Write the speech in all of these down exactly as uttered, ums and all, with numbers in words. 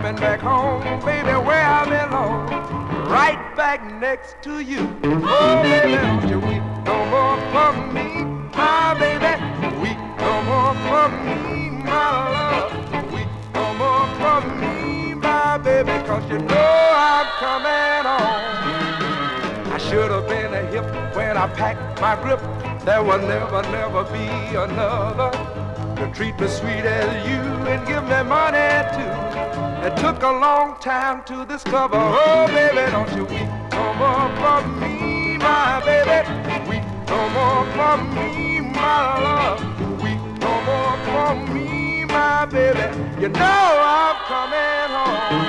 coming back home, baby, where I belong, right back next to you. Oh, baby, don't you weep no more for me, my baby. Weep no more for me, my love. Weep no more for me, my baby, 'cause you know I'm coming home. I should have been a hip when I packed my grip. There will never, never be another to treat me sweet as you and give me money too. It took a long time to discover. Oh, baby, don't you weep no more for me, my baby. Weep no more for me, my love. Weep no more for me, my baby. You know I'm coming home.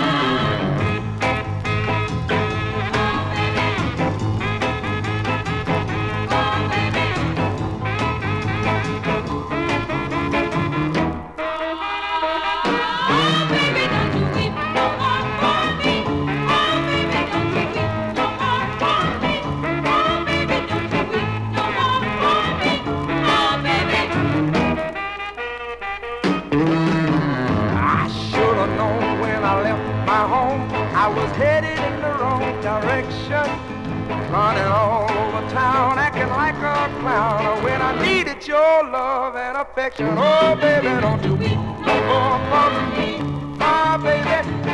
I was headed in the wrong direction, running all over town, acting like a clown. When I needed your love and affection, oh baby, don't you weep no more for me, my baby.